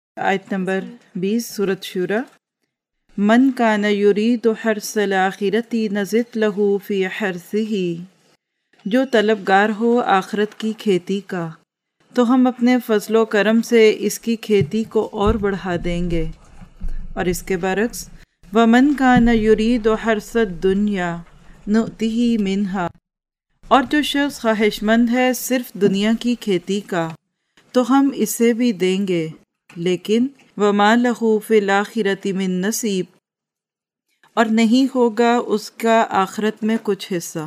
آیت نمبر 20 سورۃ شورى۔ من کان یرید حرث الآخرۃ نزد لہ فی حرثہ، جو طلبگار ہو آخرت کی کھیتی کا تو ہم اپنے فضل و کرم سے اس کی کھیتی کو اور بڑھا دیں گے۔ اور اس کے برعکس ومن کان یرید حرث الدنیا نؤتہ منہا، اور جو شخص خواہش مند ہے صرف دنیا کی کھیتی کا تو ہم اسے بھی دیں گے، لیکن وما لہ فی الآخرۃ من نصیب، اور نہیں ہوگا اس کا آخرت میں کچھ حصہ۔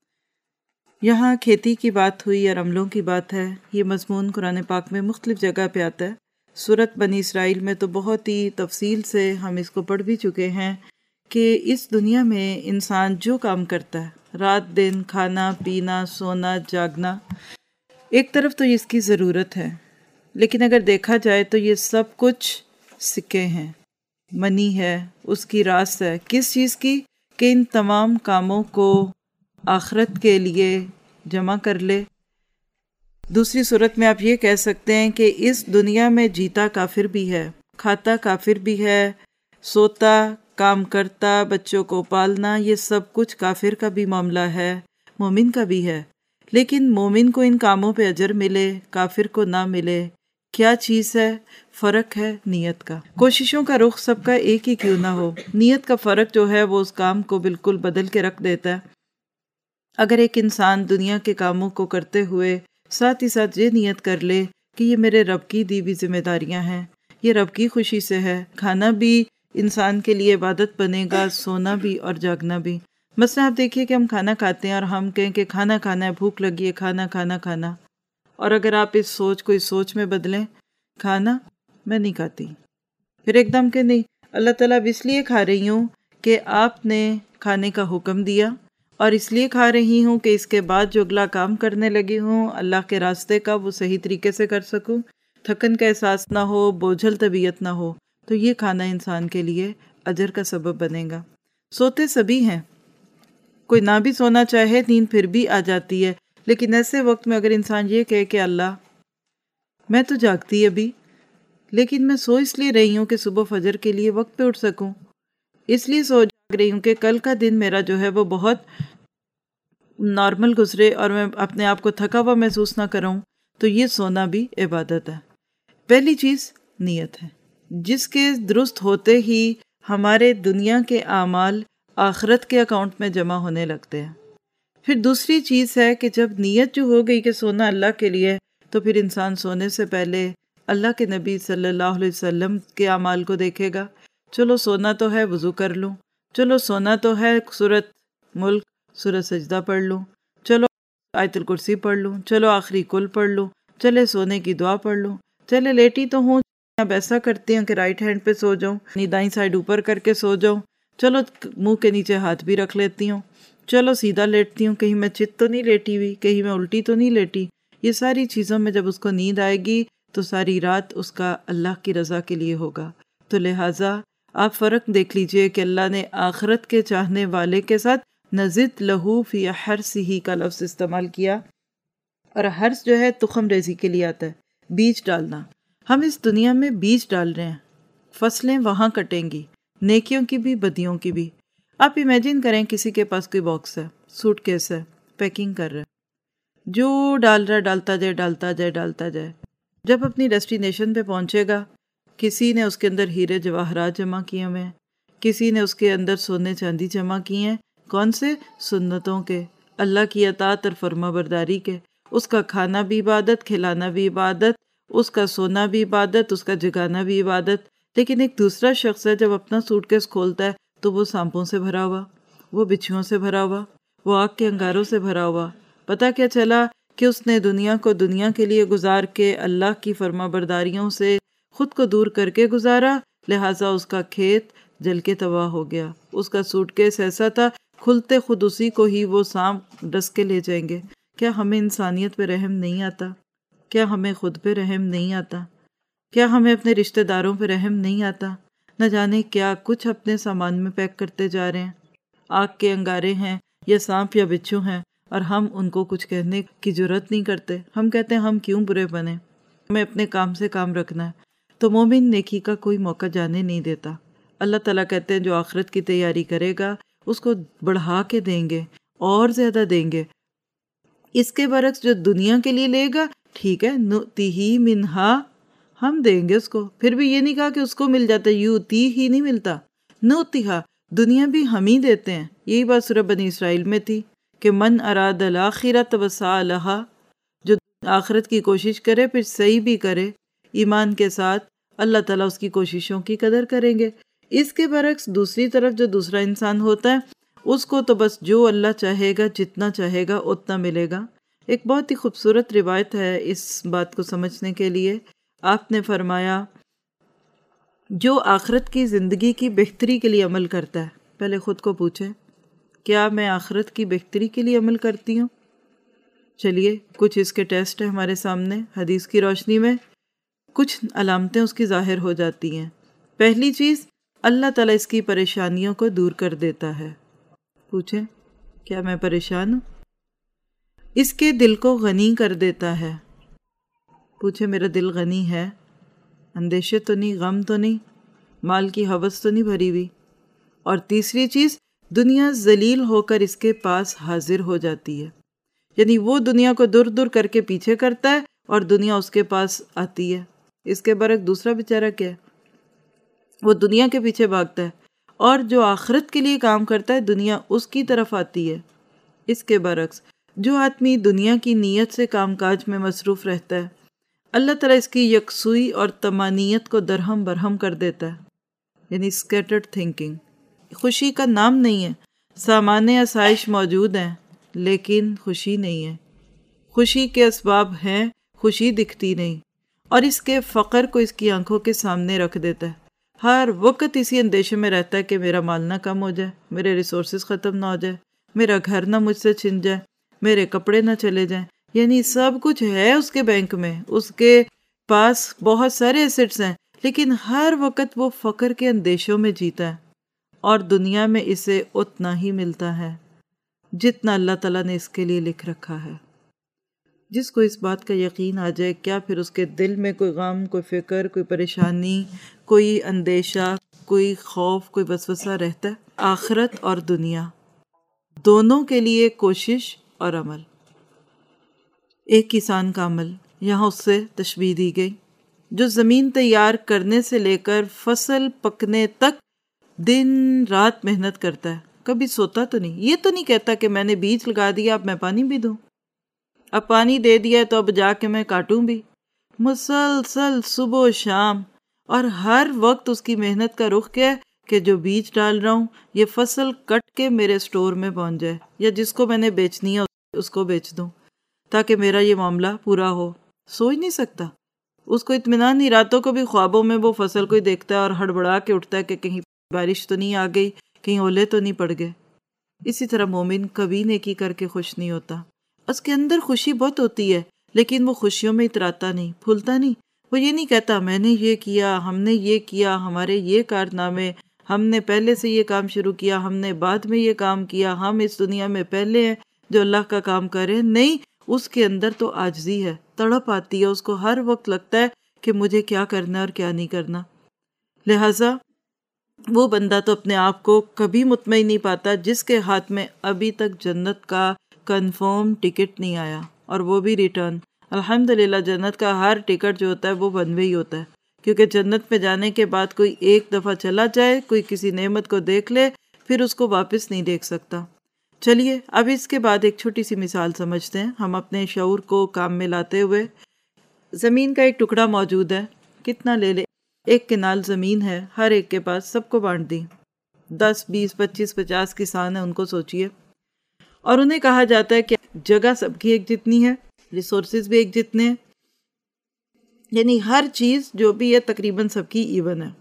یہاں کھیتی کی بات ہوئی اور عملوں کی بات ہے۔ یہ مضمون قرآن پاک میں مختلف جگہ پہ آتا ہے۔ سورۃ بنی اسرائیل میں تو بہت ہی تفصیل سے ہم اس کو پڑھ بھی چکے ہیں کہ اس دنیا میں انسان جو کام کرتا ہے، رات دن کھانا پینا سونا جاگنا، ایک طرف تو اس کی ضرورت ہے، لیکن اگر دیکھا جائے تو یہ سب کچھ سکے ہیں، منی ہے، اس کی راس ہے، کس چیز کی؟ کہ ان تمام کاموں کو آخرت کے لیے جمع کر لے۔ دوسری صورت میں آپ یہ کہہ سکتے ہیں کہ اس دنیا میں جیتا کافر بھی ہے، کھاتا کافر بھی ہے، سوتا کام کرتا بچوں کو پالنا، یہ سب کچھ کافر کا بھی معاملہ ہے، مومن کا بھی ہے، لیکن مومن کو ان کاموں پہ اجر ملے، کافر کو نہ ملے۔ کیا چیز ہے؟ فرق ہے نیت کا۔ کوششوں کا رخ سب کا ایک ہی کیوں نہ ہو، نیت کا فرق جو ہے وہ اس کام کو بالکل بدل کے رکھ دیتا ہے۔ اگر ایک انسان دنیا کے کاموں کو کرتے ہوئے ساتھ ہی ساتھ یہ نیت کر لے کہ یہ میرے رب کی دی ہوئی ذمہ داریاں ہیں، یہ رب کی خوشی سے ہے، کھانا بھی انسان کے لیے عبادت بنے گا، سونا بھی اور جاگنا بھی۔ مثلا آپ دیکھیے کہ ہم کھانا کھاتے ہیں اور ہم کہیں کہ کھانا کھانا ہے، بھوک لگی ہے، کھانا کھانا کھانا، اور اگر آپ اس سوچ کو اس سوچ میں بدلیں، کھانا میں نہیں کھاتی، پھر ایک دم کہ نہیں اللہ تعالیٰ اب اس لیے کھا رہی ہوں کہ آپ نے کھانے کا حکم دیا، اور اس لیے کھا رہی ہوں کہ اس کے بعد جو اگلا کام کرنے لگی ہوں اللہ کے راستے کا وہ صحیح طریقے سے کر سکوں، تھکن کا احساس نہ ہو، بوجھل طبیعت نہ ہو، تو یہ کھانا انسان کے لیے اجر کا سبب بنے گا۔ سوتے سبھی ہیں، کوئی نہ بھی سونا چاہے نیند پھر بھی آ جاتی ہے، لیکن ایسے وقت میں اگر انسان یہ کہے کہ اللہ میں تو جاگتی ابھی، لیکن میں سو اس لیے رہی ہوں کہ صبح فجر کے لیے وقت پہ اٹھ سکوں، اس لیے سو جاگ رہی ہوں کہ کل کا دن میرا جو ہے وہ بہت نارمل گزرے اور میں اپنے آپ کو تھکا ہوا محسوس نہ کروں، تو یہ سونا بھی عبادت ہے۔ پہلی چیز نیت ہے، جس کے درست ہوتے ہی ہمارے دنیا کے اعمال آخرت کے اکاؤنٹ میں جمع ہونے لگتے ہیں۔ پھر دوسری چیز ہے کہ جب نیت جو ہو گئی کہ سونا اللہ کے لیے، تو پھر انسان سونے سے پہلے اللہ کے نبی صلی اللہ علیہ وسلم کے اعمال کو دیکھے گا۔ چلو سونا تو ہے، وضو کر لوں، چلو سونا تو ہے، سورۃ ملک سورۃ سجدہ پڑھ لوں، چلو آیت الکرسی پڑھ لوں، چلو آخری کل پڑھ لوں، چلے سونے کی دعا پڑھ لوں، چلے لیٹی تو ہوں اب ایسا کرتی ہوں کہ رائٹ ہینڈ پہ سو جاؤں، دائیں سائڈ اوپر کر کے سو جاؤں، چلو منہ کے نیچے ہاتھ بھی رکھ لیتی ہوں، چلو سیدھا لیٹتی ہوں، کہیں میں چت تو نہیں لیٹی ہوئی، کہیں میں الٹی تو نہیں لیٹی۔ یہ ساری چیزوں میں جب اس کو نیند آئے گی تو ساری رات اس کا اللہ کی رضا کے لیے ہوگا۔ تو لہٰذا آپ فرق دیکھ لیجئے کہ اللہ نے آخرت کے چاہنے والے کے ساتھ نزد لہو فی حرثہ کا لفظ استعمال کیا، اور حرث جو ہے تخم ریزی کے لیے آتا ہے، بیج ڈالنا۔ ہم اس دنیا میں بیج ڈال رہے ہیں، فصلیں وہاں کٹیں گی، نیکیوں کی بھی بدیوں کی بھی۔ آپ امیجن کریں کسی کے پاس کوئی باکس ہے، سوٹ کیس ہے، پیکنگ کر رہا ہے، جو ڈال رہا ہے ڈالتا جائے ڈالتا جائے ڈالتا جائے، جب اپنی ڈیسٹینیشن پہ پہنچے گا کسی نے اس کے اندر ہیرے جواہرات جمع کیے ہوئے ہیں، کسی نے اس کے اندر سونے چاندی جمع کیے ہیں، کون سے؟ سنتوں کے، اللہ کی اطاعت اور فرما برداری کے۔ اس کا کھانا بھی عبادت، کھلانا بھی عبادت، اس کا سونا بھی عبادت، اس کا جگانا بھی عبادت۔ لیکن ایک دوسرا شخص ہے جب اپنا سوٹ کیس کھولتا ہے تو وہ سانپوں سے بھرا ہوا، وہ بچھوؤں سے بھرا ہوا، وہ آگ کے انگاروں سے بھرا ہوا۔ پتہ کیا چلا کہ اس نے دنیا کو دنیا کے لیے گزار کے اللہ کی فرما برداریوں سے خود کو دور کر کے گزارا، لہٰذا اس کا کھیت جل کے تباہ ہو گیا۔ اس کا سوٹ کیس ایسا تھا کھلتے خود اسی کو ہی وہ سانپ ڈس کے لے جائیں گے۔ کیا ہمیں انسانیت پہ رحم نہیں آتا؟ کیا ہمیں خود پہ رحم نہیں آتا؟ کیا ہمیں اپنے رشتہ داروں پہ رحم نہیں آتا؟ نہ جانے کیا کچھ اپنے سامان میں پیک کرتے جا رہے ہیں، آگ کے انگارے ہیں یا سانپ یا بچھو ہیں، اور ہم ان کو کچھ کہنے کی جرات نہیں کرتے۔ ہم کہتے ہیں ہم کیوں برے بنے، ہمیں اپنے کام سے کام رکھنا ہے۔ تو مومن نیکی کا کوئی موقع جانے نہیں دیتا۔ اللہ تعالیٰ کہتے ہیں جو آخرت کی تیاری کرے گا اس کو بڑھا کے دیں گے، اور زیادہ دیں گے۔ اس کے برعکس جو دنیا کے لیے لے گا، ٹھیک ہے، نؤتیہ منہا، ہم دیں گے اس کو۔ پھر بھی یہ نہیں کہا کہ اس کو مل جاتا، یوتی ہی نہیں ملتا، نؤتیہا، دنیا بھی ہم ہی دیتے ہیں۔ یہی بات سورہ بنی اسرائیل میں تھی کہ من اراد الاخرۃ وسعی لہا، جو آخرت کی کوشش کرے پھر صحیح بھی کرے ایمان کے ساتھ، اللہ تعالیٰ اس کی کوششوں کی قدر کریں گے۔ اس کے برعکس دوسری طرف جو دوسرا انسان ہوتا ہے اس کو تو بس جو اللہ چاہے گا، جتنا چاہے گا اتنا ملے گا۔ ایک بہت ہی خوبصورت روایت ہے اس بات کو سمجھنے کے لیے۔ آپ نے فرمایا جو آخرت کی زندگی کی بہتری کے لیے عمل کرتا ہے، پہلے خود کو پوچھے کیا میں آخرت کی بہتری کے لیے عمل کرتی ہوں؟ چلیے کچھ اس کے ٹیسٹ ہیں ہمارے سامنے، حدیث کی روشنی میں کچھ علامتیں اس کی ظاہر ہو جاتی ہیں۔ پہلی چیز، اللہ تعالیٰ اس کی پریشانیوں کو دور کر دیتا ہے۔ پوچھیں کیا میں پریشان ہوں؟ اس کے دل کو غنی کر دیتا ہے۔ پوچھیں میرا دل غنی ہے؟ اندیشے تو نہیں، غم تو نہیں، مال کی ہوس تو نہیں بھری ہوئی؟ اور تیسری چیز، دنیا ذلیل ہو کر اس کے پاس حاضر ہو جاتی ہے، یعنی وہ دنیا کو دور دور کر کے پیچھے کرتا ہے اور دنیا اس کے پاس آتی ہے۔ اس کے برعکس دوسرا بیچارہ کیا ہے؟ وہ دنیا کے پیچھے بھاگتا ہے، اور جو آخرت کے لیے کام کرتا ہے دنیا اس کی طرف آتی ہے۔ اس کے برعکس جو آدمی دنیا کی نیت سے کام کاج میں مصروف رہتا ہے، اللہ تعالیٰ اس کی یکسوئی اور تمانیت کو درہم برہم کر دیتا ہے، یعنی اسکیٹرڈ تھنکنگ۔ خوشی کا نام نہیں ہے، سامان آسائش موجود ہیں لیکن خوشی نہیں ہے۔ خوشی کے اسباب ہیں، خوشی دکھتی نہیں، اور اس کے فقر کو اس کی آنکھوں کے سامنے رکھ دیتا ہے۔ ہر وقت اسی اندیشے میں رہتا ہے کہ میرا مال نہ کم ہو جائے، میرے ریسورسز ختم نہ ہو جائے، میرا گھر نہ مجھ سے چھن جائے، میرے کپڑے نہ چلے جائیں۔ یعنی سب کچھ ہے اس کے بینک میں، اس کے پاس بہت سارے ایسٹس ہیں، لیکن ہر وقت وہ فقر کے اندیشوں میں جیتا ہے، اور دنیا میں اسے اتنا ہی ملتا ہے جتنا اللہ تعالیٰ نے اس کے لیے لکھ رکھا ہے۔ جس کو اس بات کا یقین آ جائے، کیا پھر اس کے دل میں کوئی غم، کوئی فکر، کوئی پریشانی، کوئی اندیشہ، کوئی خوف، کوئی وسوسہ رہتا ہے؟ آخرت اور دنیا دونوں کے لیے کوشش اور عمل، ایک کسان کا عمل یہاں اس سے تشبیہ دی گئی، جو زمین تیار کرنے سے لے کر فصل پکنے تک دن رات محنت کرتا ہے، کبھی سوتا تو نہیں۔ یہ تو نہیں کہتا کہ میں نے بیج لگا دیا اب میں پانی بھی دوں، اب پانی دے دیا تو اب جا کے میں کاٹوں بھی۔ مسلسل صبح و شام، اور ہر وقت اس کی محنت کا رخ کیا ہے کہ جو بیج ڈال رہا ہوں یہ فصل کٹ کے میرے سٹور میں پہنچ جائے، یا جس کو میں نے بیچنی ہے اس کو بیچ دوں تاکہ میرا یہ معاملہ پورا ہو۔ سوچ نہیں سکتا، اس کو اطمینان نہیں، راتوں کو بھی خوابوں میں وہ فصل کو ہی دیکھتا ہے اور ہڑبڑا کے اٹھتا ہے کہ کہیں بارش تو نہیں آ گئی، کہیں اولے تو نہیں پڑ گئے۔ اسی طرح مومن کبھی نیکی کر کے خوش نہیں ہوتا۔ اس کے اندر خوشی بہت ہوتی ہے لیکن وہ خوشیوں میں اتراتا نہیں، پھولتا نہیں۔ وہ یہ نہیں کہتا میں نے یہ کیا، ہم نے یہ کیا، ہمارے یہ کارنامے، ہم نے پہلے سے یہ کام شروع کیا، ہم نے بعد میں یہ کام کیا، ہم اس دنیا میں پہلے ہیں جو اللہ کا کام کرے۔ نہیں، اس کے اندر تو عاجزی ہے، تڑپ آتی ہے، اس کو ہر وقت لگتا ہے کہ مجھے کیا کرنا اور کیا نہیں کرنا۔ لہٰذا وہ بندہ تو اپنے آپ کو کبھی مطمئن نہیں پاتا جس کے ہاتھ میں ابھی تک جنت کا کنفرم ٹکٹ نہیں آیا، اور وہ بھی ریٹرن۔ الحمدللہ جنت کا ہر ٹکٹ جو ہوتا ہے وہ ون وے ہی ہوتا ہے، کیونکہ جنت میں جانے کے بعد کوئی ایک دفعہ چلا جائے، کوئی کسی نعمت کو دیکھ لے، پھر اس کو واپس نہیں دیکھ سکتا۔ چلیے اب اس کے بعد ایک چھوٹی سی مثال سمجھتے ہیں، ہم اپنے شعور کو کام میں لاتے ہوئے۔ زمین کا ایک ٹکڑا موجود ہے، کتنا لے لے، ایک کنال زمین ہے، ہر ایک کے پاس، سب کو بانٹ دی، 10 20 25 50 کسان ہیں، ان کو سوچئے، اور انہیں کہا جاتا ہے کہ جگہ سب کی ایک جتنی ہے، ریسورسز بھی ایک جتنے ہیں، یعنی ہر چیز جو بھی ہے تقریباً سب کی ایون ہے۔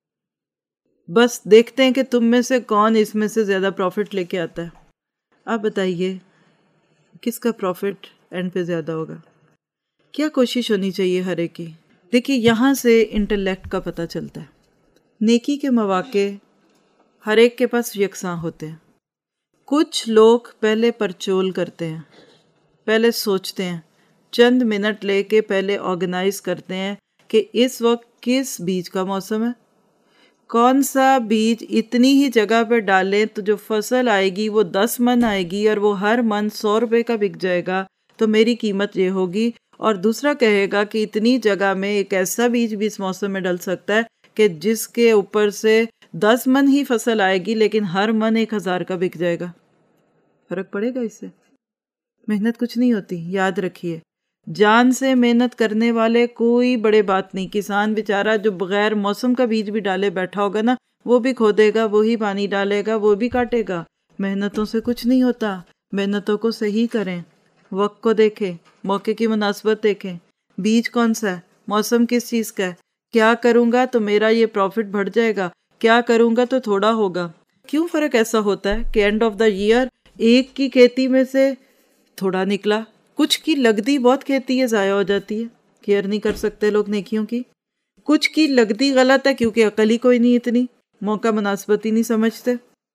بس دیکھتے ہیں کہ تم میں سے کون اس میں سے زیادہ پروفٹ لے کے آتا ہے۔ آپ بتائیے کس کا پروفٹ اینڈ پہ زیادہ ہوگا؟ کیا کوشش ہونی چاہیے ہر ایک کی؟ دیکھیے یہاں سے انٹلیکٹ کا پتہ چلتا ہے۔ نیکی کے مواقع ہر ایک کے پاس یکساں ہوتے ہیں۔ کچھ لوگ پہلے پرچول کرتے ہیں، پہلے سوچتے ہیں، چند منٹ لے کے پہلے آرگنائز کرتے ہیں کہ اس وقت کس بیج کا موسم ہے، کون سا بیج اتنی ہی جگہ پہ ڈالیں تو جو فصل آئے گی وہ 10 من آئے گی اور وہ ہر من 100 روپے کا بک جائے گا، تو میری قیمت یہ ہوگی۔ اور دوسرا کہے گا کہ اتنی جگہ میں ایک ایسا بیج بھی اس موسم میں ڈل سکتا ہے کہ جس کے اوپر سے 10 من ہی فصل آئے گی لیکن ہر من 1000 کا بک جائے گا۔ فرق پڑے گا اس سے؟ محنت کچھ نہیں ہوتی، یاد رکھیے۔ جان سے محنت کرنے والے کوئی بڑے بات نہیں۔ کسان بیچارہ جو بغیر موسم کا بیج بھی ڈالے بیٹھا ہوگا نا، وہ بھی کھودے گا، وہی پانی ڈالے گا، وہ بھی کاٹے گا۔ محنتوں سے کچھ نہیں ہوتا۔ محنتوں کو صحیح کریں، وقت کو دیکھیں، موقع کی مناسبت دیکھیں، بیج کون سا ہے، موسم کس چیز کا ہے، کیا کروں گا تو میرا یہ پروفٹ بڑھ جائے گا، کیا کروں گا تو تھوڑا ہوگا۔ کیوں فرق ایسا ہوتا ہے کہ اینڈ آف دا ایئر ایک کی کھیتی میں سے تھوڑا نکلا، کچھ کی لگتی بہت کھیتی ہے، ضائع ہو جاتی ہے، کیئر نہیں کر سکتے لوگ نیکیوں کی۔ کچھ کی لگتی غلط ہے کیونکہ عقل ہی کوئی نہیں، اتنی موقع مناسبت ہی نہیں سمجھتے۔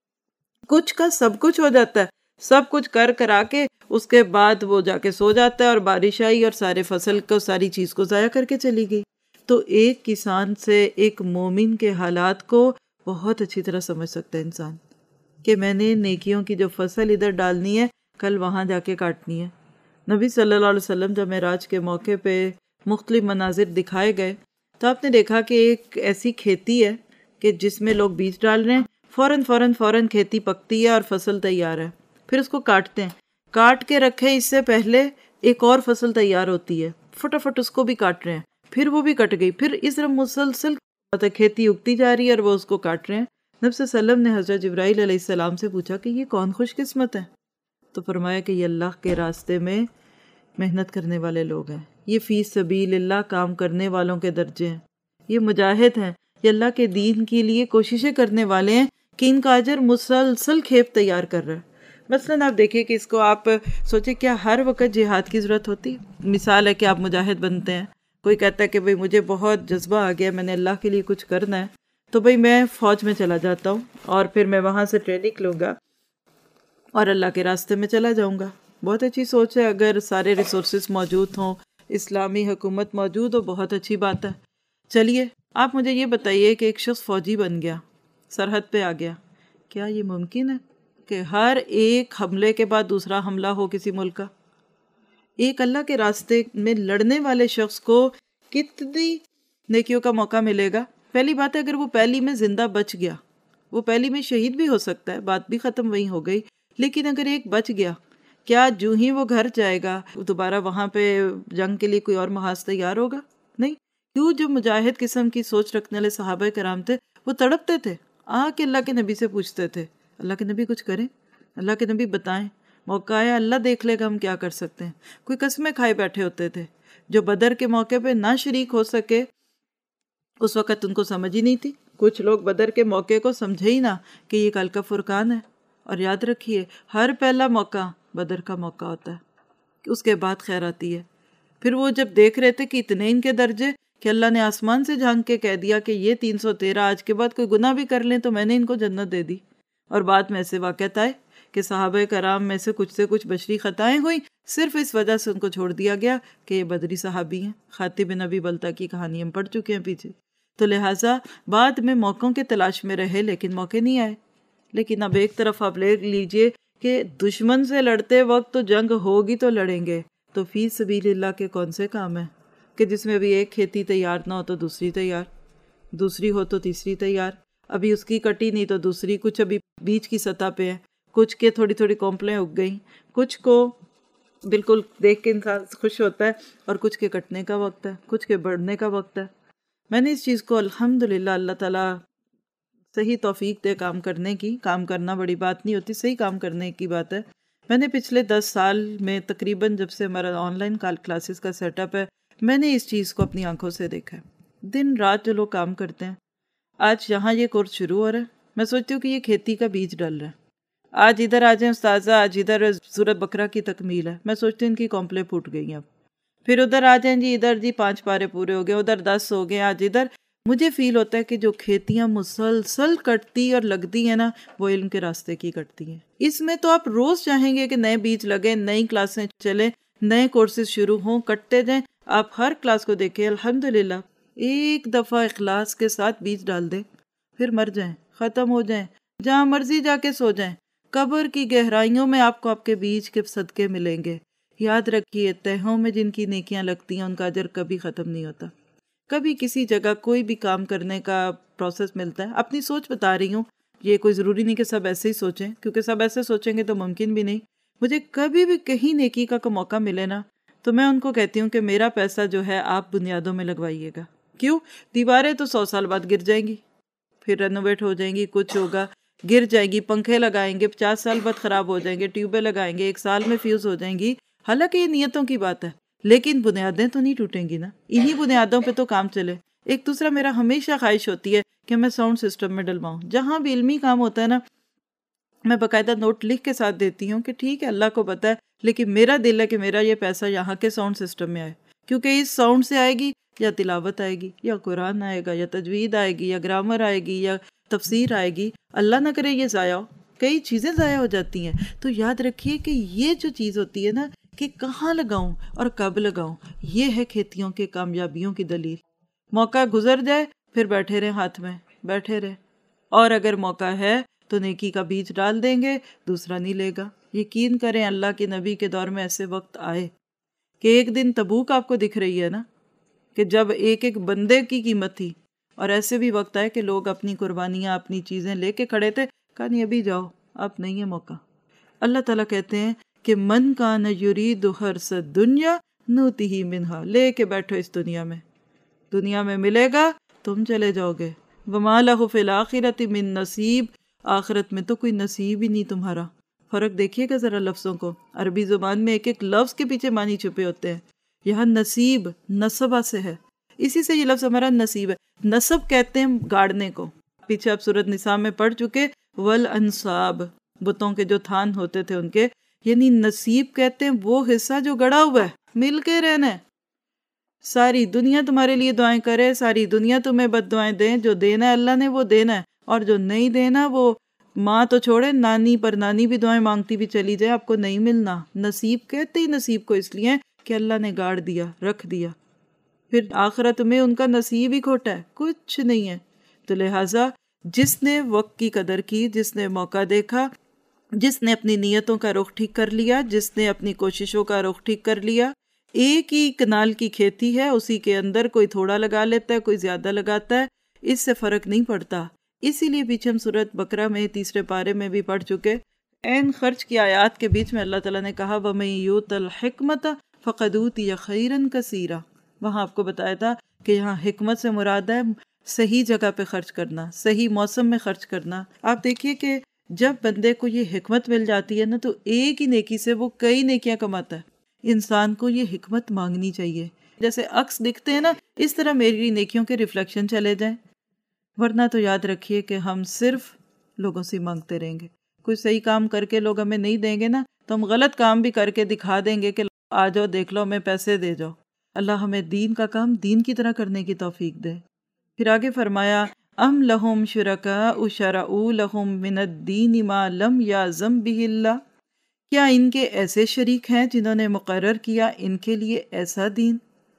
کچھ کا سب کچھ ہو جاتا ہے، سب کچھ کر کرا کے اس کے بعد وہ جا کے سو جاتا ہے اور بارش آئی اور سارے فصل کو، ساری چیز کو ضائع کر کے چلی گئی۔ تو ایک کسان سے ایک مومن کے حالات کو بہت اچھی طرح سمجھ سکتا ہے انسان، کہ میں نے نیکیوں کی جو فصل ادھر ڈالنی ہے کل وہاں جا کے کاٹنی ہے۔ نبی صلی اللہ علیہ وسلم جب معراج کے موقع پہ مختلف مناظر دکھائے گئے تو آپ نے دیکھا کہ ایک ایسی کھیتی ہے کہ جس میں لوگ بیج ڈال رہے ہیں، فوراً کھیتی پکتی ہے اور فصل تیار ہے، پھر اس کو کاٹتے ہیں، کاٹ کے رکھے اس سے پہلے ایک اور فصل تیار ہوتی ہے، فٹافٹ اس کو بھی کاٹ رہے ہیں، پھر وہ بھی کٹ گئی، پھر اس طرح مسلسل کھیتی اگتی جا رہی ہے اور وہ اس کو کاٹ رہے ہیں۔ نبی صلی اللہ علیہ وسلم نے حضرت جبرائیل علیہ السلام سے پوچھا کہ یہ کون خوش قسمت ہے؟ تو فرمایا کہ یہ اللہ کے راستے میں محنت کرنے والے لوگ ہیں، یہ فی سبیل اللہ کام کرنے والوں کے درجے ہیں، یہ مجاہد ہیں، یہ اللہ کے دین کے لیے کوششیں کرنے والے ہیں کہ ان کا اجر مسلسل کھیپ تیار کر رہا ہے۔ مثلاً آپ دیکھیں کہ اس کو آپ سوچیں، کیا ہر وقت جہاد کی ضرورت ہوتی؟ مثال ہے کہ آپ مجاہد بنتے ہیں، کوئی کہتا ہے کہ بھئی مجھے بہت جذبہ آ گیا، میں نے اللہ کے لیے کچھ کرنا ہے، تو بھئی میں فوج میں چلا جاتا ہوں اور پھر میں وہاں سے ٹریننگ لوں گا اور اللہ کے راستے میں چلا جاؤں گا۔ بہت اچھی سوچ ہے، اگر سارے ریسورسز موجود ہوں، اسلامی حکومت موجود ہو، بہت اچھی بات ہے۔ چلیے آپ مجھے یہ بتائیے کہ ایک شخص فوجی بن گیا، سرحد پہ آ گیا، کیا یہ ممکن ہے کہ ہر ایک حملے کے بعد دوسرا حملہ ہو کسی ملک کا؟ ایک اللہ کے راستے میں لڑنے والے شخص کو کتنی نیکیوں کا موقع ملے گا؟ پہلی بات ہے اگر وہ پہلی میں زندہ بچ گیا، وہ پہلی میں شہید بھی ہو سکتا ہے، بات بھی ختم وہیں ہو گئی، لیکن اگر ایک بچ گیا، کیا جو ہی وہ گھر جائے گا دوبارہ وہاں پہ جنگ کے لیے کوئی اور محاذ تیار ہوگا؟ نہیں۔ کیوں؟ جو مجاہد قسم کی سوچ رکھنے والے صحابہ کرام تھے وہ تڑپتے تھے، آ کے اللہ کے نبی سے پوچھتے تھے، اللہ کے نبی کچھ کریں، اللہ کے نبی بتائیں، موقع آیا اللہ دیکھ لے گا ہم کیا کر سکتے ہیں۔ کوئی قسمیں کھائے بیٹھے ہوتے تھے، جو بدر کے موقع پہ نہ شریک ہو سکے اس وقت ان کو سمجھ ہی نہیں تھی۔ کچھ لوگ بدر کے موقع کو سمجھے ہی نہ کہ یہ کل کا فرقان ہے۔ اور یاد رکھیے ہر پہلا موقع بدر کا موقع ہوتا ہے، اس کے بعد خیر آتی ہے۔ پھر وہ جب دیکھ رہے تھے کہ اتنے ان کے درجے کہ اللہ نے آسمان سے جھانک کے کہہ دیا کہ یہ 313 آج کے بعد کوئی گناہ بھی کر لیں تو میں نے ان کو جنت دے دی۔ اور بعد میں ایسے واقعات آئے کہ صحابہ کرام میں سے کچھ بشری خطائیں ہوئیں، صرف اس وجہ سے ان کو چھوڑ دیا گیا کہ یہ بدری صحابی ہیں۔ خاطب بن ابی بلتہ کی کہانی ہم پڑھ چکے ہیں پیچھے۔ تو لہٰذا بعد میں موقعوں کے تلاش میں رہے لیکن موقع نہیں آئے۔ لیکن اب ایک طرف آپ لے لیجئے کہ دشمن سے لڑتے وقت تو جنگ ہوگی تو لڑیں گے، تو فی سبیل اللہ کے کون سے کام ہیں کہ جس میں ابھی ایک کھیتی تیار نہ ہو تو دوسری تیار، دوسری ہو تو تیسری تیار، ابھی اس کی کٹی نہیں تو دوسری، کچھ ابھی بیچ کی سطح پہ ہے، کچھ کے تھوڑی تھوڑی کونپلیں اگ گئیں، کچھ کو بالکل دیکھ کے انسان خوش ہوتا ہے اور کچھ کے کٹنے کا وقت ہے، کچھ کے بڑھنے کا وقت ہے۔ میں نے اس چیز کو الحمدللہ اللہ تعالیٰ صحیح توفیق دے کام کرنے کی، کام کرنا بڑی بات نہیں ہوتی، صحیح کام کرنے کی بات ہے۔ میں نے پچھلے 10 سال میں تقریباً جب سے ہمارا آن لائن کلاسز کا سیٹ اپ ہے، میں نے اس چیز کو اپنی آنکھوں سے دیکھا ہے۔ دن رات جو لوگ کام کرتے ہیں، آج یہاں یہ کورس شروع ہو رہا ہے، میں سوچتی ہوں کہ یہ کھیتی کا بیج ڈل رہا ہے۔ آج ادھر آ جائیں استاذہ، آج ادھر سورۃ بقرہ کی تکمیل ہے، میں سوچتی ہوں ان کی کمپلیں پھوٹ گئی ہیں اب۔ پھر ادھر آ جائیں جی، ادھر جی 5 پارے پورے ہو گئے، ادھر 10 ہو گئے، آج ادھر۔ مجھے فیل ہوتا ہے کہ جو کھیتیاں مسلسل کٹتی اور لگتی ہیں نا، وہ علم کے راستے کی کٹتی ہیں۔ اس میں تو آپ روز چاہیں گے کہ نئے بیج لگیں، نئی کلاسیں چلیں، نئے کورسز شروع ہوں، کٹتے جائیں۔ آپ ہر کلاس کو دیکھیں، الحمدللہ ایک دفعہ اخلاص کے ساتھ بیج ڈال دیں، پھر مر جائیں، ختم ہو جائیں، جہاں مرضی جا کے سو جائیں، قبر کی گہرائیوں میں آپ کو آپ کے بیج کے صدقے ملیں گے۔ یاد رکھیے، تہوں میں جن کی نیکیاں لگتی ہیں ان کا اجر کبھی ختم نہیں ہوتا۔ کبھی کسی جگہ کوئی بھی کام کرنے کا پروسیس ملتا ہے، اپنی سوچ بتا رہی ہوں، یہ کوئی ضروری نہیں کہ سب ایسے ہی سوچیں، کیونکہ سب ایسے سوچیں گے تو ممکن بھی نہیں۔ مجھے کبھی بھی کہیں نیکی کا موقع ملے نا، تو میں ان کو کہتی ہوں کہ میرا پیسہ جو ہے آپ بنیادوں میں لگوائیے گا۔ کیوں؟ دیواریں تو 100 سال بعد گر جائیں گی، پھر رینوویٹ ہو جائیں گی، کچھ ہوگا، گر جائیں گی، پنکھے لگائیں گے 50 سال بعد خراب ہو جائیں گے، ٹیوبیں لگائیں گے 1 سال میں فیوز ہو جائیں گی۔ حالانکہ یہ نیتوں کی بات ہے، لیکن بنیادیں تو نہیں ٹوٹیں گی نا، انہی بنیادوں پہ تو کام چلے۔ ایک دوسرا میرا ہمیشہ خواہش ہوتی ہے کہ میں ساؤنڈ سسٹم میں ڈلواؤں، جہاں بھی علمی کام ہوتا ہے نا، میں باقاعدہ نوٹ لکھ کے ساتھ دیتی ہوں کہ ٹھیک ہے اللہ کو پتہ ہے، لیکن میرا دل ہے کہ میرا یہ پیسہ یہاں کے ساؤنڈ سسٹم میں آئے، کیونکہ اس ساؤنڈ سے آئے گی یا تلاوت آئے گی، یا قرآن آئے گا، یا تجوید آئے گی، یا گرامر آئے گی، یا تفسیر آئے گی۔ اللہ نہ کرے یہ ضائع ہو، کئی چیزیں ضائع ہو جاتی ہیں۔ تو یاد رکھیے کہ یہ جو چیز ہوتی ہے نا، کہ کہاں لگاؤں اور کب لگاؤں، یہ ہے کھیتیوں کے کامیابیوں کی دلیل۔ موقع گزر جائے پھر بیٹھے رہے، ہاتھ میں بیٹھے رہے، اور اگر موقع ہے تو نیکی کا بیج ڈال دیں گے، دوسرا نہیں لے گا۔ یقین کریں اللہ کے نبی کے دور میں ایسے وقت آئے کہ ایک دن تبوک آپ کو دکھ رہی ہے نا، کہ جب ایک ایک بندے کی قیمت تھی، اور ایسے بھی وقت آئے کہ لوگ اپنی قربانیاں اپنی چیزیں لے کے کھڑے تھے، کہا نہیں ابھی جاؤ، اب نہیں ہے موقع۔ اللہ تعالیٰ کہتے ہیں کہ من کان یرید حرث الدنیا نؤتہ منہا، لے کے بیٹھو اس دنیا میں ملے گا، تم چلے جاؤ گے۔ وما لہ فی الآخرۃ من نصیب، آخرت میں تو کوئی نصیب ہی نہیں تمہارا۔ فرق دیکھیے گا ذرا لفظوں کو، عربی زبان میں ایک ایک لفظ کے پیچھے معنی چھپے ہوتے ہیں۔ یہاں نصیب نصبہ سے ہے، اسی سے یہ لفظ ہمارا نصیب ہے۔ نصب کہتے ہیں گاڑنے کو، پیچھے آپ سورۃ نساء میں پڑھ چکے، والانصاب، بتوں کے جو تھان ہوتے تھے ان کے، یعنی نصیب کہتے ہیں وہ حصہ جو گڑا ہوا ہے، مل کے رہنا ہے۔ ساری دنیا تمہارے لیے دعائیں کرے، ساری دنیا تمہیں بد دعائیں دیں، جو دینا ہے اللہ نے وہ دینا ہے، اور جو نہیں دینا وہ ماں تو چھوڑے، نانی پر نانی بھی دعائیں مانگتی بھی چلی جائے، آپ کو نہیں ملنا۔ نصیب کہتے ہی نصیب کو اس لیے کہ اللہ نے گاڑ دیا، رکھ دیا، پھر آخرت میں ان کا نصیب ہی کھوٹا ہے، کچھ نہیں ہے۔ تو لہٰذا جس نے وقت کی قدر کی، جس نے موقع دیکھا، جس نے اپنی نیتوں کا رخ ٹھیک کر لیا، جس نے اپنی کوششوں کا رخ ٹھیک کر لیا، ایک ہی کنال کی کھیتی ہے، اسی کے اندر کوئی تھوڑا لگا لیتا ہے، کوئی زیادہ لگاتا ہے، اس سے فرق نہیں پڑتا۔ اسی لیے پیچھے ہم سورۃ بقرہ میں 3 پارے میں بھی پڑھ چکے، عین خرچ کی آیات کے بیچ میں اللہ تعالیٰ نے کہا وَمَن یُؤْتَ الْحِکْمَةَ فَقَدْ أُوتِیَ خَیْرًا کَثِیرًا۔ وہاں آپ کو بتایا تھا کہ یہاں حکمت سے مراد ہے صحیح جگہ پہ خرچ کرنا، صحیح موسم میں خرچ کرنا۔ آپ دیکھیے کہ جب بندے کو یہ حکمت مل جاتی ہے نا، تو ایک ہی نیکی سے وہ کئی نیکیاں کماتا ہے۔ انسان کو یہ حکمت مانگنی چاہیے، جیسے عکس دکھتے ہیں نا، اس طرح میری نیکیوں کے ریفلیکشن چلے جائیں، ورنہ تو یاد رکھیے کہ ہم صرف لوگوں سے مانگتے رہیں گے۔ کوئی صحیح کام کر کے لوگ ہمیں نہیں دیں گے نا، تو ہم غلط کام بھی کر کے دکھا دیں گے کہ آ جاؤ دیکھ لو، ہمیں پیسے دے جاؤ۔ اللہ ہمیں دین کا کام دین کی طرح کرنے کی توفیق دے۔ پھر آگے فرمایا ام لہم شرکاء شرعوا لہم من الدین ما لم یأذن بہ اللہ، کیا ان کے ایسے شریک ہیں جنہوں نے مقرر کیا ان کے لیے ایسا دین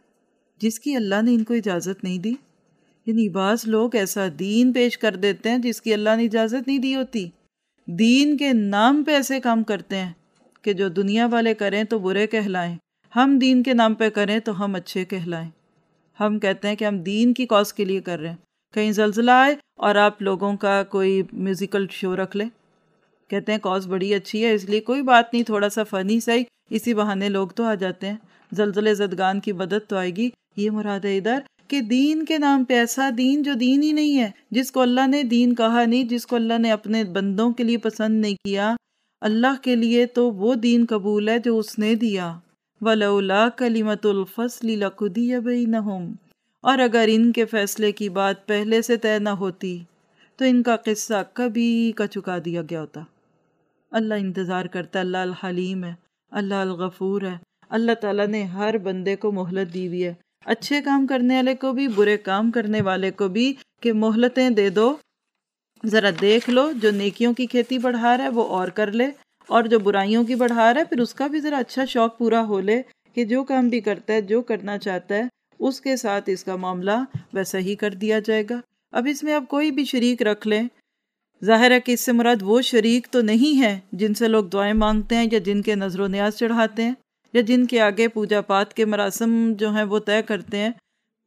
جس کی اللہ نے ان کو اجازت نہیں دی؟ یعنی بعض لوگ ایسا دین پیش کر دیتے ہیں جس کی اللہ نے اجازت نہیں دی ہوتی، دین کے نام پہ ایسے کام کرتے ہیں کہ جو دنیا والے کریں تو برے کہلائیں، ہم دین کے نام پہ کریں تو ہم اچھے کہلائیں۔ ہم کہتے ہیں کہ ہم دین کی کاز کے لیے کر رہے ہیں، کہیں زلزلہ آئے اور آپ لوگوں کا کوئی میوزیکل شو رکھ لیں، کہتے ہیں کاز بڑی اچھی ہے اس لیے کوئی بات نہیں، تھوڑا سا فنی صحیح، اسی بہانے لوگ تو آ جاتے ہیں، زلزلے زدگان کی مدد تو آئے گی۔ یہ مراد ہے ادھر کہ دین کے نام پہ ایسا دین جو دین ہی نہیں ہے، جس کو اللہ نے دین کہا نہیں، جس کو اللہ نے اپنے بندوں کے لیے پسند نہیں کیا، اللہ کے لیے تو وہ دین قبول ہے جو اس نے دیا۔ وَلَوْلَا كَلِمَةُ الْفَصْلِ لَقُضِيَ بَيْنَهُمْ، اور اگر ان کے فیصلے کی بات پہلے سے طے نہ ہوتی تو ان کا قصہ کبھی کا چکا دیا گیا ہوتا۔ اللہ انتظار کرتا ہے، اللہ الحلیم ہے، اللہ الغفور ہے۔ اللہ تعالیٰ نے ہر بندے کو مہلت دی ہوئی ہے، اچھے کام کرنے والے کو بھی، برے کام کرنے والے کو بھی، کہ مہلتیں دے دو، ذرا دیکھ لو، جو نیکیوں کی کھیتی بڑھا رہا ہے وہ اور کر لے، اور جو برائیوں کی بڑھا رہا ہے پھر اس کا بھی ذرا اچھا شوق پورا ہو لے، کہ جو کام بھی کرتا ہے، جو کرنا چاہتا ہے اس کے ساتھ اس کا معاملہ ویسا ہی کر دیا جائے گا۔ اب اس میں آپ کوئی بھی شریک رکھ لیں، ظاہر ہے کہ اس سے مراد وہ شریک تو نہیں ہے جن سے لوگ دعائیں مانگتے ہیں یا جن کے نذر و نیاز چڑھاتے ہیں یا جن کے آگے پوجا پات کے مراسم جو ہیں وہ طے کرتے ہیں۔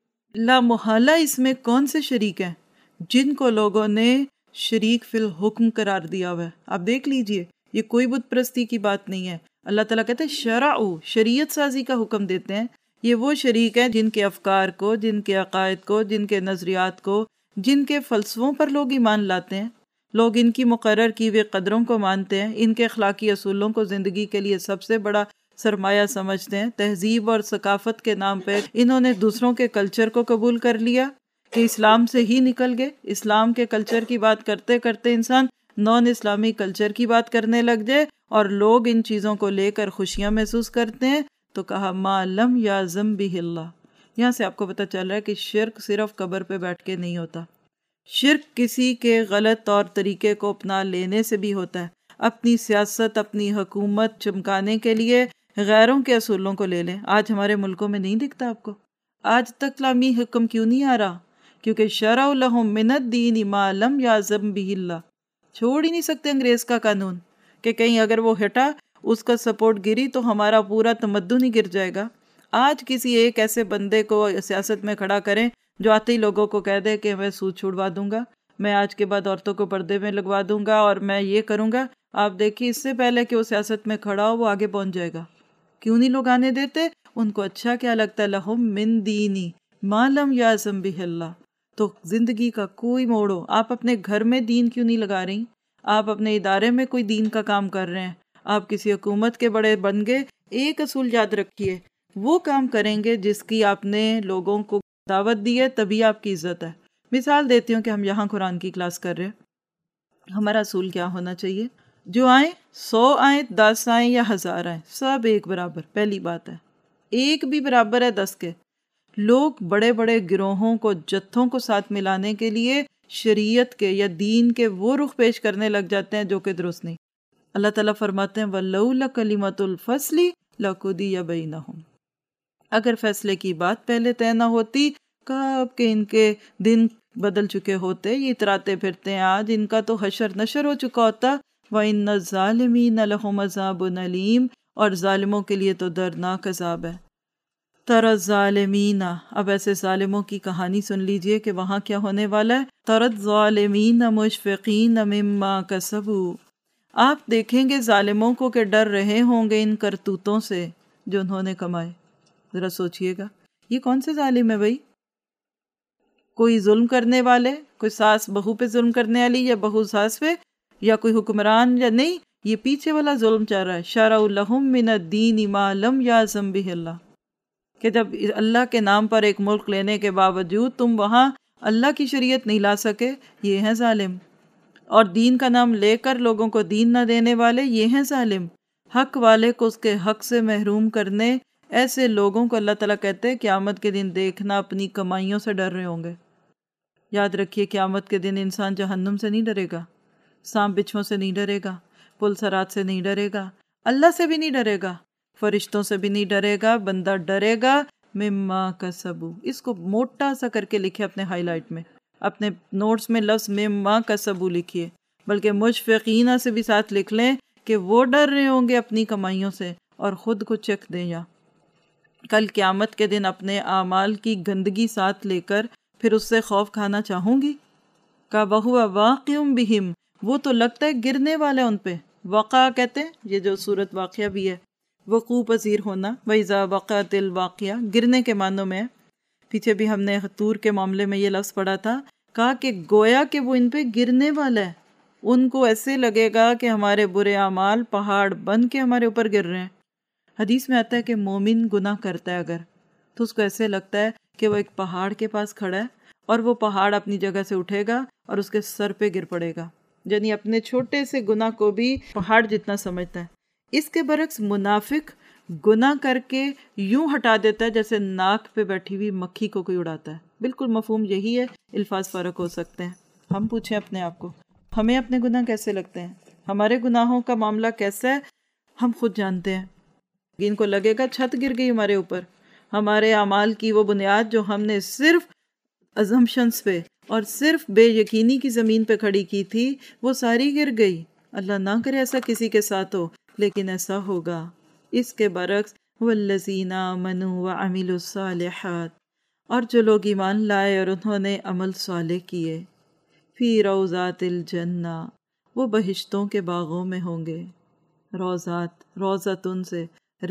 لا محالہ اس میں کون سے شریک ہیں جن کو لوگوں نے شریک فی الحکم قرار دیا ہوا ہے۔ آپ دیکھ لیجئے، یہ کوئی بت پرستی کی بات نہیں ہے۔ اللہ تعالیٰ کہتے ہیں شرعو، شریعت سازی کا حکم دیتے ہیں۔ یہ وہ شریک ہیں جن کے افکار کو، جن کے عقائد کو، جن کے نظریات کو، جن کے فلسفوں پر لوگ ایمان لاتے ہیں، لوگ ان کی مقرر کی ہوئے قدروں کو مانتے ہیں، ان کے اخلاقی اصولوں کو زندگی کے لیے سب سے بڑا سرمایہ سمجھتے ہیں۔ تہذیب اور ثقافت کے نام پہ انہوں نے دوسروں کے کلچر کو قبول کر لیا کہ اسلام سے ہی نکل گئے۔ اسلام کے کلچر کی بات کرتے کرتے انسان نان اسلامی کلچر کی بات کرنے لگ جائے اور لوگ ان چیزوں کو لے کر خوشیاں محسوس کرتے ہیں، تو کہا ما لم یعظم بہ اللہ۔ یہاں سے آپ کو پتہ چل رہا ہے کہ شرک صرف قبر پہ بیٹھ کے نہیں ہوتا، شرک کسی کے غلط طور طریقے کو اپنا لینے سے بھی ہوتا ہے۔ اپنی سیاست، اپنی حکومت چمکانے کے لیے غیروں کے اصولوں کو لے لیں۔ آج ہمارے ملکوں میں نہیں دکھتا آپ کو؟ آج تک اسلامی حکم کیوں نہیں آ رہا؟ کیونکہ شرع لہم من الدین ما لم یعظم بہ اللہ۔ چھوڑ ہی نہیں سکتے انگریز کا قانون کہ کہیں اگر وہ ہٹا، اس کا سپورٹ گری تو ہمارا پورا تمدن ہی گر جائے گا۔ آج کسی ایک ایسے بندے کو سیاست میں کھڑا کریں جو آتے ہی لوگوں کو کہہ دے کہ میں سود چھڑوا دوں گا، میں آج کے بعد عورتوں کو پردے میں لگوا دوں گا اور میں یہ کروں گا، آپ دیکھیے اس سے پہلے کہ وہ سیاست میں کھڑا ہو وہ آگے پہنچ جائے گا۔ کیوں نہیں لوگ آنے دیتے؟ ان کو اچھا کیا لگتا ہے، لہم من دینی ما لم یعظم بہ اللہ۔ تو زندگی کا کوئی موڑو، آپ اپنے گھر میں دین کیوں نہیں لگا رہی؟ آپ اپنے ادارے میں کوئی دین کا کام کر رہے ہیں، آپ کسی حکومت کے بڑے بن گئے، ایک اصول یاد رکھیے، وہ کام کریں گے جس کی آپ نے لوگوں کو دعوت دی ہے، تبھی آپ کی عزت ہے۔ مثال دیتی ہوں کہ ہم یہاں قرآن کی کلاس کر رہے ہیں، ہمارا اصول کیا ہونا چاہیے؟ جو آئیں 100 آئیں، 10 آئیں یا 1000 آئیں، سب ایک برابر، پہلی بات ہے۔ ایک بھی برابر ہے 10 کے۔ لوگ بڑے بڑے گروہوں کو، جتھوں کو ساتھ ملانے کے لیے شریعت کے یا دین کے وہ رخ پیش کرنے لگ جاتے ہیں جو کہ درست نہیں۔ اللہ تعالیٰ فرماتے ہیں وَلَوْلَا كَلِمَةُ الْفَصْلِ لَقُضِيَ بَيْنَهُمْ۔ اگر فیصلے کی بات پہلے طے نہ ہوتی، کب کہ ان کے دن بدل چکے ہوتے، یہ اتراتے پھرتے ہیں، آج ان کا تو حشر نشر ہو چکا ہوتا۔ وَإِنَّ الظَّالِمِينَ لَهُمْ عَذَابٌ أَلِيمٌ، اور ظالموں کے لیے تو دردناک عذاب ہے۔ تَرَى الظَّالِمِينَ، اب ایسے ظالموں کی کہانی سن لیجئے کہ وہاں کیا ہونے والا ہے۔ تَرَى الظَّالِمِينَ مُشْفِقِينَ مِمَّا كَسَبُوا، آپ دیکھیں گے ظالموں کو کہ ڈر رہے ہوں گے ان کرتوتوں سے جو انہوں نے کمائے۔ ذرا سوچئے گا، یہ کون سے ظالم ہے بھائی؟ کوئی ظلم کرنے والے، کوئی ساس بہو پہ ظلم کرنے والی یا بہو ساس پہ، یا کوئی حکمران، یا نہیں، یہ پیچھے والا ظلم چل رہا ہے۔ شرع لہم من الدین ما لم یعظم بہ اللہ، کہ جب اللہ کے نام پر ایک ملک لینے کے باوجود تم وہاں اللہ کی شریعت نہیں لا سکے، یہ ہیں ظالم۔ اور دین کا نام لے کر لوگوں کو دین نہ دینے والے، یہ ہیں ظالم۔ حق والے کو اس کے حق سے محروم کرنے، ایسے لوگوں کو اللہ تعالیٰ کہتے ہیں قیامت کے دن دیکھنا اپنی کمائیوں سے ڈر رہے ہوں گے۔ یاد رکھیے قیامت کے دن انسان جہنم سے نہیں ڈرے گا، سانپ بچھوں سے نہیں ڈرے گا، پل صراط سے نہیں ڈرے گا، اللہ سے بھی نہیں ڈرے گا، فرشتوں سے بھی نہیں ڈرے گا، بندہ ڈرے گا مما کسبوا۔ اس کو موٹا سا کر کے لکھے اپنے ہائی لائٹ میں، اپنے نوٹس میں لفظ مما کسبوا لکھیے، بلکہ مشفقین سے بھی ساتھ لکھ لیں کہ وہ ڈر رہے ہوں گے اپنی کمائیوں سے، اور خود کو چکھ دیں یا کل قیامت کے دن اپنے اعمال کی گندگی ساتھ لے کر پھر اس سے خوف کھانا چاہوں گی۔ کا وَهُوَ وَاقِعٌ بِهِمْ، وہ تو لگتا ہے گرنے والا ان پہ۔ وقع کہتے ہیں یہ جو صورت واقعہ بھی ہے، وقوع پذیر ہونا، وَإِذَا وَقَعَتِ الْوَاقِعَةُ، گرنے کے معنوں میں ہے۔ پیچھے بھی ہم نے طور کے معاملے میں یہ لفظ پڑھا تھا، کہا کہ گویا کہ وہ ان پہ گرنے والا ہے، ان کو ایسے لگے گا کہ ہمارے برے اعمال پہاڑ بن کے ہمارے اوپر گر رہے ہیں۔ حدیث میں آتا ہے کہ مومن گناہ کرتا ہے اگر، تو اس کو ایسے لگتا ہے کہ وہ ایک پہاڑ کے پاس کھڑا ہے اور وہ پہاڑ اپنی جگہ سے اٹھے گا اور اس کے سر پہ گر پڑے گا، یعنی اپنے چھوٹے سے گناہ کو بھی پہاڑ جتنا سمجھتا ہے۔ اس کے برعکس منافق گناہ کر کے یوں ہٹا دیتا ہے جیسے ناک پہ بیٹھی ہوئی مکھی کو کوئی اڑاتا ہے۔ بالکل مفہوم یہی ہے، الفاظ فرق ہو سکتے ہیں۔ ہم پوچھیں اپنے آپ کو، ہمیں اپنے گناہ کیسے لگتے ہیں؟ ہمارے گناہوں کا معاملہ کیسا ہے؟ ہم خود جانتے ہیں۔ ان کو لگے گا چھت گر گئی ہمارے اوپر، ہمارے اعمال کی وہ بنیاد جو ہم نے صرف ازمپشنز پہ اور صرف بے یقینی کی زمین پہ کھڑی کی تھی وہ ساری گر گئی۔ اللہ نہ کرے ایسا کسی کے ساتھ ہو، لیکن ایسا ہوگا۔ اس کے برعکس والذین آمنوا وعملوا الصالحات، اور جو لوگ ایمان لائے اور انہوں نے عمل صالح کیے، فی روضات الجنہ، وہ بہشتوں کے باغوں میں ہوں گے۔ روضات، روضتن سے،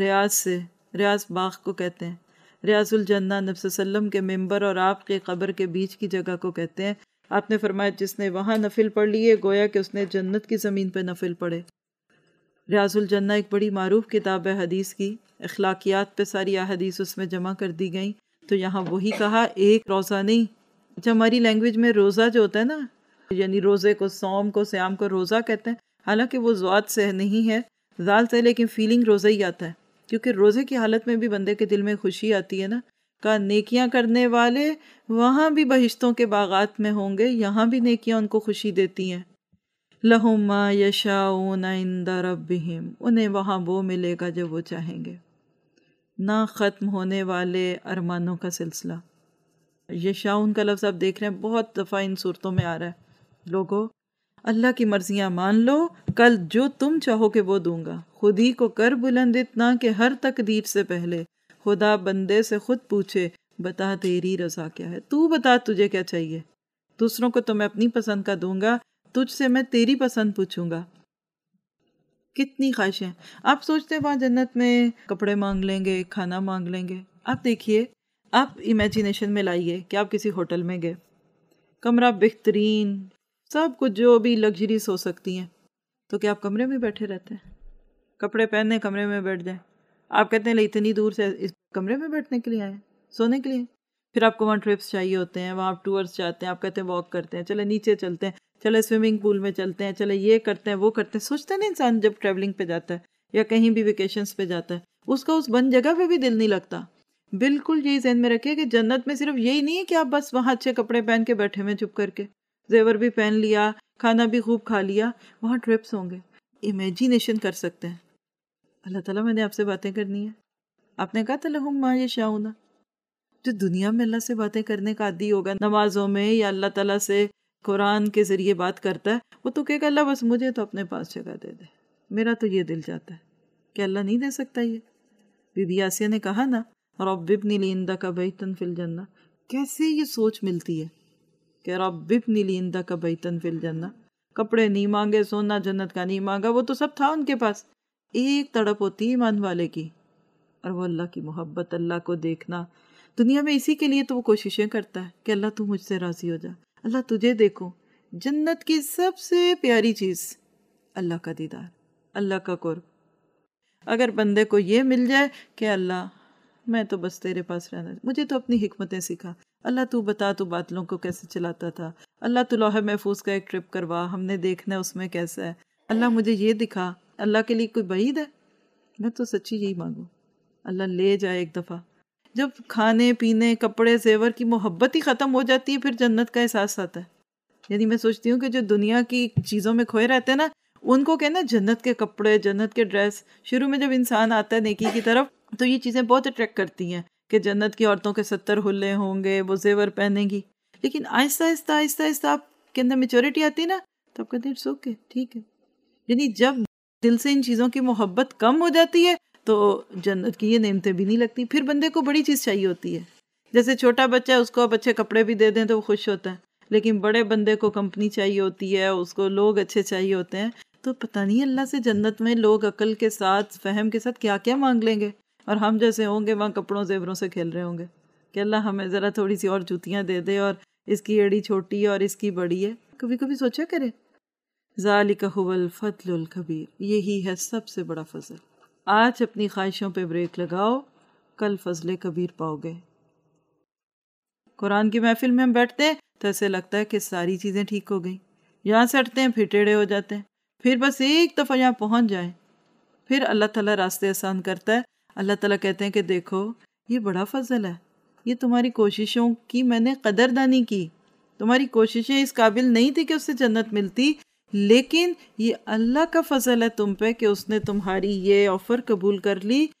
ریاض باغ کو کہتے ہیں۔ ریاض الجنہ نبی صلی اللہ علیہ وسلم کے ممبر اور آپ کے قبر کے بیچ کی جگہ کو کہتے ہیں۔ آپ نے فرمایا جس نے وہاں نفل پڑھ لیے گویا کہ اس نے جنت کی زمین پہ نفل پڑھے۔ ریاض الجنہ ایک بڑی معروف کتاب ہے حدیث کی، اخلاقیات پہ ساری احادیث اس میں جمع کر دی گئیں، تو یہاں وہی کہا ایک روزہ نہیں۔ اچھا، ہماری لینگویج میں روزہ جو ہوتا ہے نا، یعنی روزے کو، صوم کو، سیام کو روزہ کہتے ہیں، حالانکہ وہ ذات سے نہیں ہے، ذال سے، لیکن فیلنگ روزہ ہی آتا ہے، کیونکہ روزے کی حالت میں بھی بندے کے دل میں خوشی آتی ہے نا۔ کہا نیکیاں کرنے والے وہاں بھی بہشتوں کے باغات میں ہوں گے، یہاں بھی نیکیاں ان کو خوشی دیتی ہیں۔ لَهُم مَا يَشَاءُونَ عِندَ رَبِّهِمْ، انہیں وہاں وہ ملے گا جو وہ چاہیں گے۔ نہ ختم ہونے والے ارمانوں کا سلسلہ۔ یشاؤن کا لفظ آپ دیکھ رہے ہیں بہت دفعہ ان صورتوں میں آ رہا ہے۔ لوگو اللہ کی مرضیاں مان لو، کل جو تم چاہو کہ وہ دوں گا۔ خود ہی کو کر بلند اتنا کہ ہر تقدیر سے پہلے خدا بندے سے خود پوچھے بتا تیری رضا کیا ہے، تو بتا تجھے کیا چاہیے۔ دوسروں کو تو میں اپنی پسند کا دوں گا، تجھ سے میں تیری پسند پوچھوں گا۔ کتنی خواہشیں۔ آپ سوچتے ہیں وہاں جنت میں کپڑے مانگ لیں گے، کھانا مانگ لیں گے۔ آپ دیکھیے، آپ امیجینیشن میں لائیے کہ آپ کسی ہوٹل میں گئے، کمرہ بہترین، سب کچھ جو بھی لگژریز ہو سکتی ہیں، تو کیا آپ کمرے میں بیٹھے رہتے ہیں؟ کپڑے پہننے کمرے میں بیٹھ جائیں۔ آپ کہتے ہیں لے اتنی دور سے اس کمرے میں بیٹھنے کے لیے آئے ہیں، سونے کے لیے؟ پھر آپ کو وہاں ٹرپس چاہیے ہوتے ہیں، وہاں آپ ٹورس جاتے ہیں، آپ کہتے ہیں واک کرتے ہیں، چلے نیچے چلتے ہیں، چلے سوئمنگ پول میں چلتے ہیں، چلے یہ کرتے ہیں وہ کرتے ہیں۔ سوچتے ہیں نا انسان جب ٹریولنگ پہ جاتا ہے یا کہیں بھی ویکیشنز پہ جاتا ہے، اس کا اس بند جگہ پہ بھی دل نہیں لگتا۔ بالکل یہی ذہن میں رکھے کہ جنت میں صرف یہی نہیں ہے کہ آپ بس وہاں اچھے کپڑے پہن کے بیٹھے ہوئے چپ کر کے، زیور بھی پہن لیا، کھانا بھی خوب کھا لیا، وہاں ٹرپس ہوں گے۔ امیجینیشن کر سکتے ہیں۔ اللہ تعالیٰ میں نے آپ سے باتیں کرنی ہے، آپ نے کہا تھا لَهُم مَا يَشَاءُونَ۔ جو دنیا میں اللہ سے باتیں کرنے کا عادی ہوگا، نمازوں میں یا اللہ تعالیٰ سے قرآن کے ذریعے بات کرتا ہے، وہ تو کہے گا اللہ بس مجھے تو اپنے پاس جگہ دے دے، میرا تو یہ دل چاہتا ہے۔ کہ اللہ نہیں دے سکتا یہ؟ بی بی آسیہ نے کہا نا رب ابن لی عندک بیتا فی الجنہ، کیسے یہ سوچ ملتی ہے کہ رب ابن لی عندک بیتا فی الجنہ؟ کپڑے نہیں مانگے، سونا جنت کا نہیں مانگا، وہ تو سب تھا ان کے پاس۔ ایک تڑپ ہوتی ہے ایمان والے کی، اور وہ اللہ کی محبت، اللہ کو دیکھنا۔ دنیا میں اسی کے لیے تو وہ کوششیں کرتا ہے کہ اللہ تو مجھ سے راضی ہو جا، اللہ تجھے دیکھو۔ جنت کی سب سے پیاری چیز اللہ کا دیدار، اللہ کا قرب۔ اگر بندے کو یہ مل جائے کہ اللہ میں تو بس تیرے پاس رہنا، مجھے تو اپنی حکمتیں سکھا، اللہ تو بتا تو بادلوں کو کیسے چلاتا تھا، اللہ تو لوح محفوظ کا ایک ٹرپ کروا، ہم نے دیکھنا ہے اس میں کیسا ہے، اللہ مجھے یہ دکھا۔ اللہ کے لیے کوئی بعید ہے؟ میں تو سچی یہی مانگوں اللہ لے جائے ایک دفعہ۔ جب کھانے پینے کپڑے زیور کی محبت ہی ختم ہو جاتی ہے، پھر جنت کا احساس آتا ہے۔ یعنی میں سوچتی ہوں کہ جو دنیا کی چیزوں میں کھوئے رہتے ہیں نا، ان کو کہنا جنت کے کپڑے، جنت کے ڈریس، شروع میں جب انسان آتا ہے نیکی کی طرف تو یہ چیزیں بہت اٹریکٹ کرتی ہیں کہ جنت کی عورتوں کے 70 حلے ہوں گے، وہ زیور پہنے گی۔ لیکن آہستہ آہستہ آہستہ آہستہ آپ کے اندر میچورٹی آتی ہے نا، تو آپ کہتے ہیں اٹس اوکے، ٹھیک ہے۔ یعنی جب دل سے ان چیزوں کی محبت کم ہو جاتی ہے تو جنت کی یہ نعمتیں بھی نہیں لگتی، پھر بندے کو بڑی چیز چاہیے ہوتی ہے۔ جیسے چھوٹا بچہ ہے، اس کو آپ اچھے کپڑے بھی دے دیں تو وہ خوش ہوتا ہے، لیکن بڑے بندے کو کمپنی چاہیے ہوتی ہے، اس کو لوگ اچھے چاہیے ہوتے ہیں۔ تو پتہ نہیں اللہ سے جنت میں لوگ عقل کے ساتھ، فہم کے ساتھ کیا کیا مانگ لیں گے، اور ہم جیسے ہوں گے وہاں کپڑوں زیوروں سے کھیل رہے ہوں گے کہ اللہ ہمیں ذرا تھوڑی سی اور جوتیاں دے دے، اور اس کی ایڑی چھوٹی ہے اور اس کی بڑی ہے۔ کبھی کبھی سوچا کرے ذالک هو الفضل الکبیر، یہی ہے سب سے بڑا فضل۔ آج اپنی خواہشوں پہ بریک لگاؤ، کل فضل کبیر پاؤ گے۔ قرآن کی محفل میں ہم بیٹھتے ہیں تو ایسے لگتا ہے کہ ساری چیزیں ٹھیک ہو گئیں، یہاں سے ہٹتے ہیں پھر ٹیڑھے ہو جاتے ہیں، پھر بس ایک دفعہ یہاں پہنچ جائیں، پھر اللہ تعالیٰ راستے آسان کرتا ہے۔ اللہ تعالیٰ کہتے ہیں کہ دیکھو یہ بڑا فضل ہے، یہ تمہاری کوششوں کی میں نے قدردانی کی، تمہاری کوششیں اس قابل نہیں تھی کہ اس سے جنت ملتی، لیکن یہ اللہ کا فضل ہے تم پہ کہ اس نے تمہاری یہ آفر قبول کر لی